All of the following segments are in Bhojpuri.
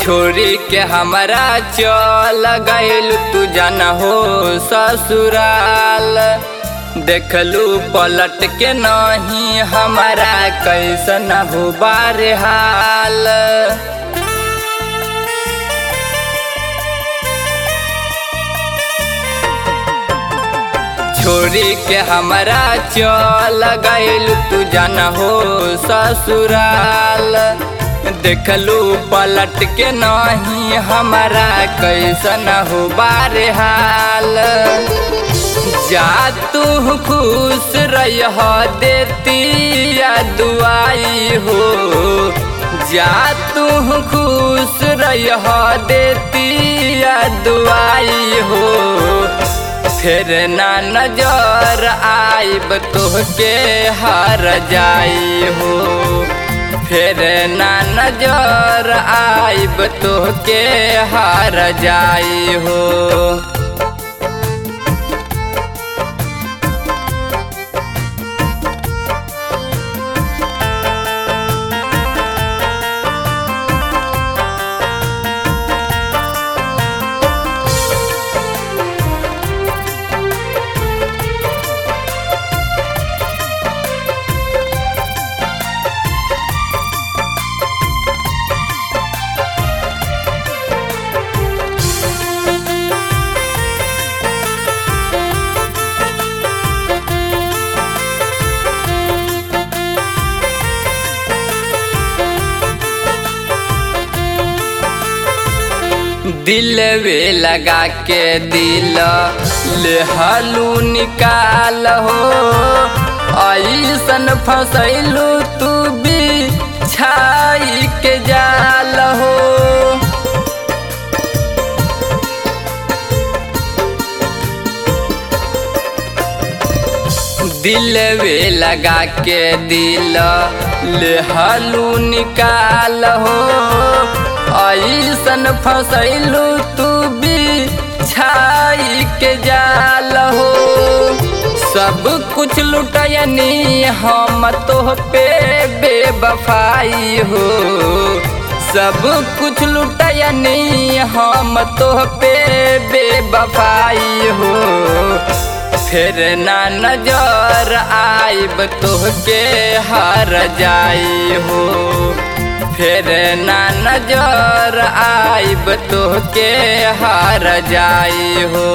छोरी के हमारा चल गइल तू जाना हो ससुराल। देखलू पलट के नहीं हमारा कैसन हो बारे हाल। छोरी के हमारा चल गइल तू जाना हो ससुराल। देखलू पलट के नहीं हमारा कैसन हो बारे हाल। जा तू खुश रह देती या दुआई हो। जा तू खुश रह देती या दुआई हो। फिर ना नजर आइब तोहके हार जाई हो। फिर ना नजर आइब तोहके हार जाई हो। दिल वे लगा के दिल ले हालू निकाल हो। ऐसन फसैलू तू भी छाई के जाल हो। दिल वे लगा के दिल ले हालू निकाल हो। ऐसन फसैलू तू भी छाई के जाल हो। सब कुछ लुटयनी हम तोह पे बेवफाई हो। सब कुछ लुटयनी हम तोह पे बेवफाई हो। फिर ना नजर आइब तोहके हार जाई हो। फिर ना नजर आइब तोहके हार जाई हो।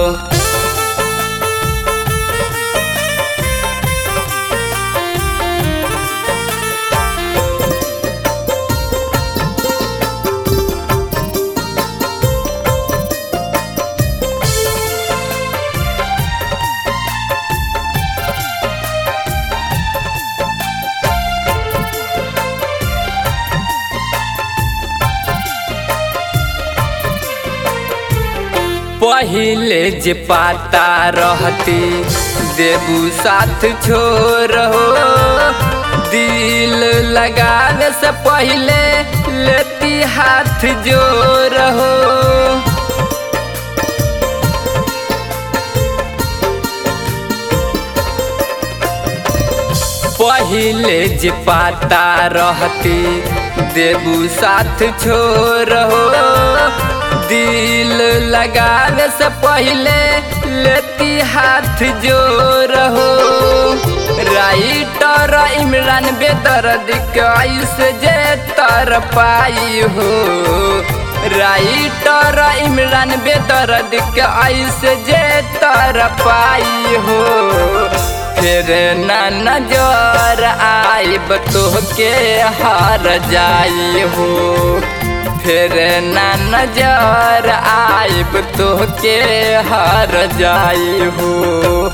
पहिले जे पाता रहती देबू साथ छोड़ हो। दिल लगावे से पहले लेती हाथ जोड़ हो। पहिले जे पाता रहती देबू साथ छोड़ हो। दिल लगावे से पहले लेती हाथ जोड़ हो। राइटर इमरान बेदर्द कैसे जे तर पाई हो। राइटर इमरान बेदर्द कैसे जे तर पाई हो। फिर ना नजर आइब तोहके हार जाई हो। फिर ना नजर आइब तोहके हार जाई हो।